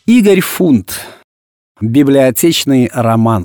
Игорь Фунт. Библиотечный роман.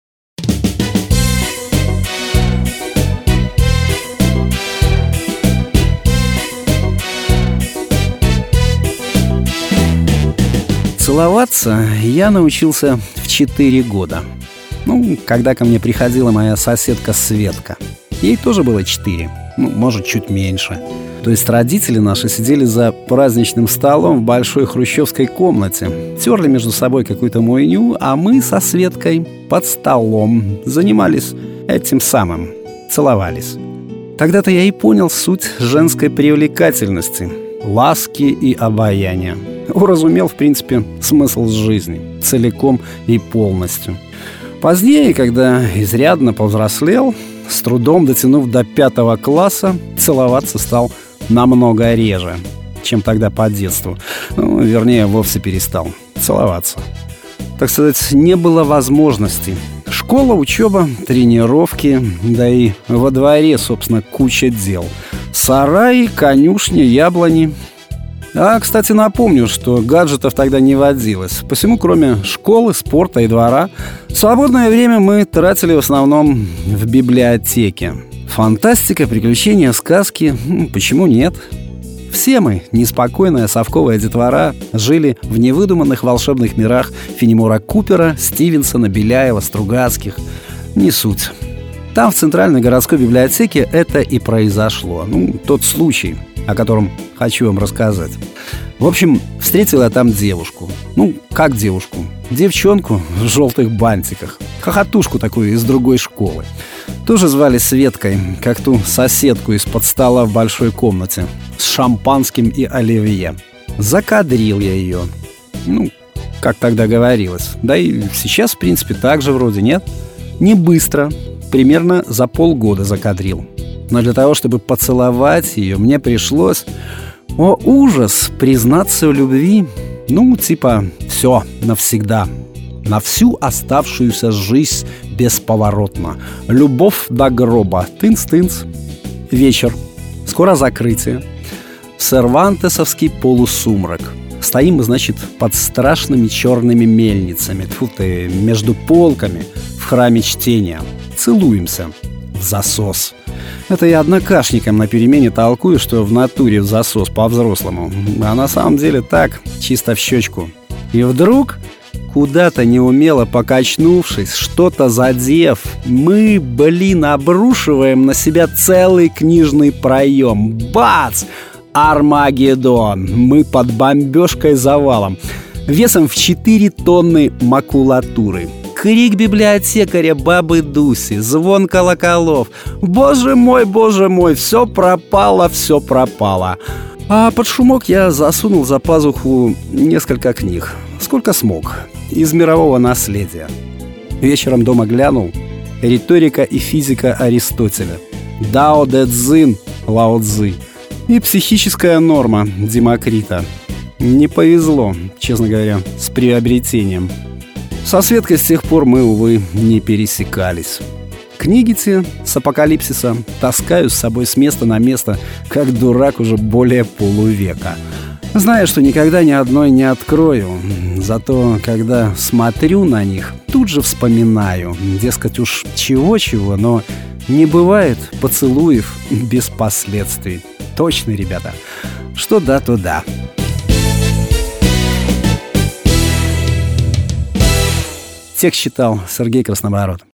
Целоваться я научился в 4 года. Когда ко мне приходила моя соседка Светка. Ей тоже было 4, может, чуть меньше. То есть родители наши сидели за праздничным столом в большой хрущевской комнате, терли между собой какую-то муйню, а мы со Светкой под столом занимались этим самым, целовались. Тогда-то я и понял суть женской привлекательности, ласки и обаяния. Уразумел, в принципе, смысл жизни целиком и полностью. Позднее, когда изрядно повзрослел, с трудом дотянув до 5 класса, целоваться стал намного реже, чем тогда по детству. Вернее, вовсе перестал целоваться. Так сказать, не было возможности. Школа, учеба, тренировки, да и во дворе, собственно, куча дел. Сараи, конюшни, яблони. Кстати, напомню, что гаджетов тогда не водилось. Посему, кроме школы, спорта и двора, свободное время мы тратили в основном в библиотеке. Фантастика, приключения, сказки. Почему нет? Все мы, неспокойная совковая детвора, жили в невыдуманных волшебных мирах Фенемора Купера, Стивенсона, Беляева, Стругацких. Не суть. Там, в Центральной городской библиотеке, это и произошло. Тот случай, о котором хочу вам рассказать. В общем, встретил я там девушку. Как девушку? Девчонку в желтых бантиках. Хохотушку такую из другой школы. Тоже звали Светкой, как ту соседку из-под стола в большой комнате, с шампанским и оливье. Закадрил я ее. Как тогда говорилось. Да и сейчас, в принципе, так же вроде, нет? Не быстро. Примерно за полгода закадрил. Но для того, чтобы поцеловать ее, мне пришлось, о ужас, признаться в любви. Все, навсегда. На всю оставшуюся жизнь бесповоротно. Любовь до гроба. Тынц-тынц. Вечер. Скоро закрытие. Сервантесовский полусумрак. Стоим мы, значит, под страшными черными мельницами. Тьфу ты, между полками в храме чтения. Целуемся. В засос. Это я однокашникам на перемене толкую, что в натуре в засос по-взрослому. А на самом деле так, чисто в щечку. И вдруг, куда-то неумело покачнувшись, что-то задев, мы, обрушиваем на себя целый книжный проем. Бац! Армагеддон! Мы под бомбежкой завалом. Весом в 4 тонны макулатуры. Крик библиотекаря бабы Дуси, звон колоколов. Боже мой, все пропало, все пропало. А под шумок я засунул за пазуху несколько книг. Сколько смог. Из мирового наследия. Вечером дома глянул. Риторика и физика Аристотеля. Дао Дэ Цзин Лао Цзы. И психическая норма Демокрита. Не повезло, честно говоря, с приобретением. Со Светкой с тех пор мы, увы, не пересекались. Книги те с апокалипсиса таскаю с собой с места на место, как дурак уже более полувека. Знаю, что никогда ни одной не открою. Зато, когда смотрю на них, тут же вспоминаю. Дескать, уж чего-чего, но не бывает поцелуев без последствий. Точно, ребята. Что да, то да. Текст читал Сергей Краснобород.